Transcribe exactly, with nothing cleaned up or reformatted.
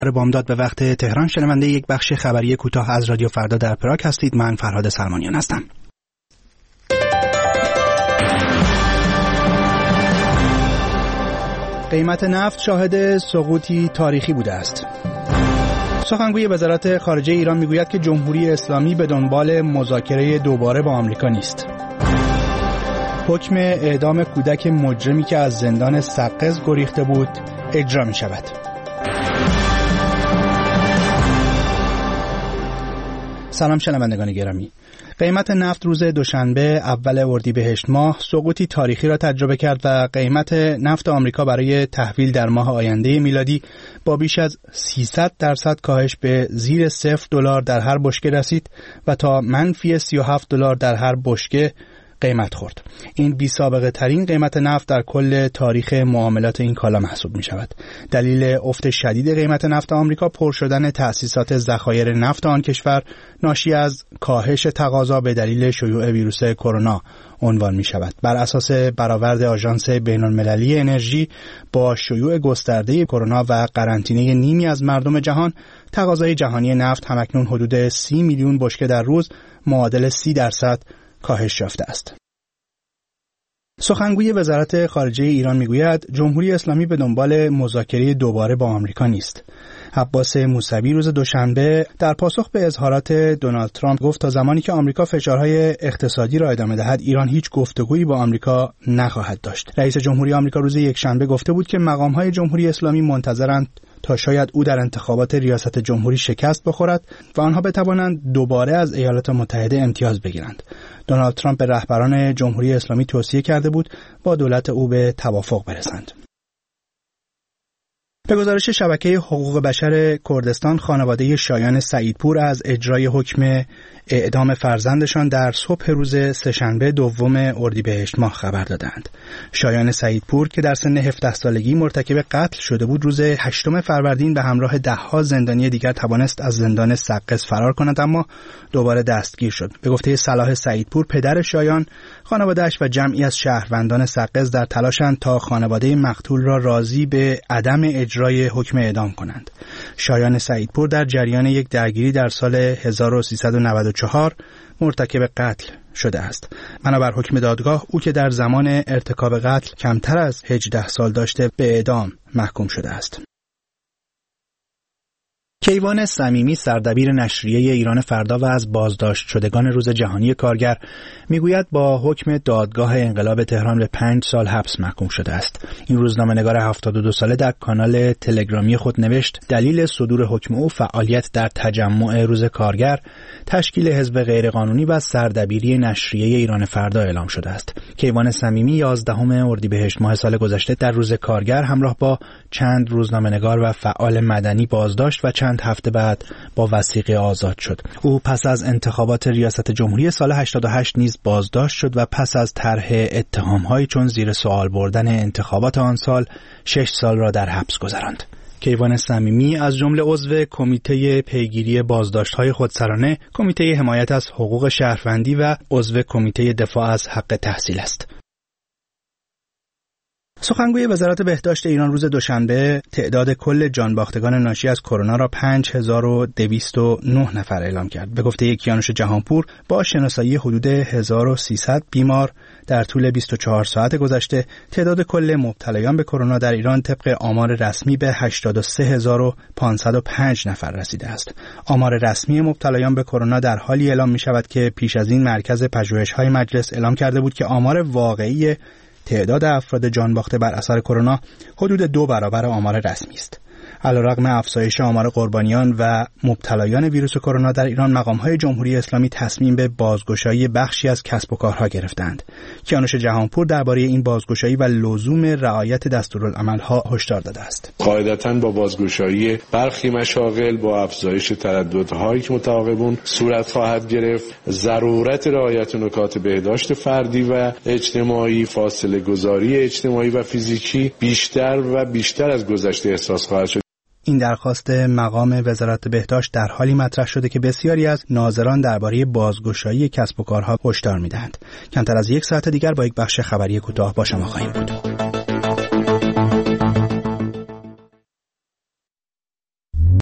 بامداد به وقت تهران، شنونده یک بخش خبری کوتاه از رادیو فردا در پراگ هستید. من فرهاد سلمانیان هستم. قیمت نفت شاهد سقوطی تاریخی بوده است. سخنگوی وزارت خارجه ایران میگوید که جمهوری اسلامی به دنبال مذاکره دوباره با آمریکا نیست. حکم اعدام کودک مجرمی که از زندان سقز گریخته بود اجرا می شود. سلام شنوندگان گرامی. قیمت نفت روز دوشنبه اول اردیبهشت ماه سقوطی تاریخی را تجربه کرد و قیمت نفت آمریکا برای تحویل در ماه آینده میلادی با بیش از سیصد درصد کاهش به زیر صفر دلار در هر بشکه رسید و تا منفی سی و هفت دلار در هر بشکه قیمت خورد. این بی سابقه ترین قیمت نفت در کل تاریخ معاملات این کالا محسوب می شود. دلیل افت شدید قیمت نفت آمریکا پر شدن تأسیسات ذخایر نفت آن کشور ناشی از کاهش تقاضا به دلیل شیوع ویروس کرونا عنوان می شود. بر اساس برآورد آژانس بین‌المللی انرژی، با شیوع گسترده کرونا و قرنطینه نیمی از مردم جهان، تقاضای جهانی نفت همکنون حدود سی میلیون بشکه در روز، معادل سی درصد کاهش یافته است. سخنگوی وزارت خارجه ایران میگوید جمهوری اسلامی به دنبال مذاکره دوباره با آمریکا نیست. عباس موسوی روز دوشنبه در پاسخ به اظهارات دونالد ترامپ گفت تا زمانی که آمریکا فشارهای اقتصادی را ادامه دهد، ایران هیچ گفتگویی با آمریکا نخواهد داشت. رئیس جمهوری آمریکا روز یکشنبه گفته بود که مقام‌های جمهوری اسلامی منتظرند تا شاید او در انتخابات ریاست جمهوری شکست بخورد و آنها بتوانند دوباره از ایالات متحده امتیاز بگیرند. دونالد ترامپ به رهبران جمهوری اسلامی توصیه کرده بود با دولت او به توافق برسند. به گزارش شبکه حقوق بشر کردستان، خانواده شایان سعیدپور از اجرای حکم اعدام فرزندشان در صبح روز سه‌شنبه دوم اردیبهشت ماه خبر دادند. شایان سعیدپور که در سن هفده سالگی مرتکب قتل شده بود، روز هشتم فروردین به همراه ده‌ها زندانی دیگر توانست از زندان سقز فرار کند، اما دوباره دستگیر شد. به گفته صلاح سعیدپور، پدر شایان، خانواده‌اش و جمعی از شهروندان سقز در تلاشند تا خانواده مقتول را راضی به عدم اجرای حکم اعدام کنند. شایان سعیدپور در جریان یک درگیری در سال هزار و سیصد و نود و چهار مرتکب قتل شده است. بنابر حکم دادگاه، او که در زمان ارتکاب قتل کمتر از هجده سال داشته به اعدام محکوم شده است. کیوان صمیمی، سردبیر نشریه ایران فردا و از بازداشت شدگان روز جهانی کارگر، میگوید با حکم دادگاه انقلاب تهران به پنج سال حبس محکوم شده است. این روزنامه‌نگار هفتاد و دو ساله در کانال تلگرامی خود نوشت دلیل صدور حکم او فعالیت در تجمع روز کارگر، تشکیل حزب غیرقانونی و سردبیری نشریه ایران فردا اعلام شده است. کیوان صمیمی یازدهم اردیبهشت ماه سال گذشته در روز کارگر همراه با چند روزنامه‌نگار و فعال مدنی بازداشت و چند هفته بعد با وثیقه آزاد شد. او پس از انتخابات ریاست جمهوری سال هشتاد و هشت نیز بازداشت شد و پس از طرح اتهام‌هایی چون زیر سوال بردن انتخابات آن سال شش سال را در حبس گذراند. کیوان صمیمی از جمله عضو کمیته پیگیری بازداشت‌های خودسرانه، کمیته حمایت از حقوق شهروندی و عضو کمیته دفاع از حق تحصیل است. سخنگوی وزارت بهداشت ایران روز دوشنبه تعداد کل جانباختگان ناشی از کرونا را پنج هزار و دویست و نه نفر اعلام کرد. به گفته کیانوش جهانپور، با شناسایی حدود هزار و سیصد بیمار در طول بیست و چهار ساعت گذشته، تعداد کل مبتلایان به کرونا در ایران طبق آمار رسمی به هشتاد و سه هزار و پانصد و پنج نفر رسیده است. آمار رسمی مبتلایان به کرونا در حالی اعلام می شود که پیش از این مرکز پژوهش‌های مجلس اعلام کرده بود که آمار واقعی تعداد افراد جان باخته بر اثر کرونا حدود دو برابر آمار رسمی است. علیرغم افزایش آمار قربانیان و مبتلایان ویروس کرونا در ایران، مقام‌های جمهوری اسلامی تصمیم به بازگشایی بخشی از کسب و کارها گرفتند. کیانوش جهانپور درباره این بازگشایی و لزوم رعایت دستورالعمل‌ها هشدار داده است. قاعدتاً با بازگشایی برخی مشاغل با افزایش ترددهایی که متعاقبون صورت خواهد گرفت، ضرورت رعایت نکات بهداشت فردی و اجتماعی، فاصله گذاری اجتماعی و فیزیکی بیشتر و بیشتر از گذشته احساس خواهد شد. این درخواست مقام وزارت بهداشت در حالی مطرح شده که بسیاری از ناظران درباره بازگشایی کسب و کارها هشدار می‌دهند. کمتر از یک ساعت دیگر با یک بخش خبری کوتاه با شما خواهیم بود.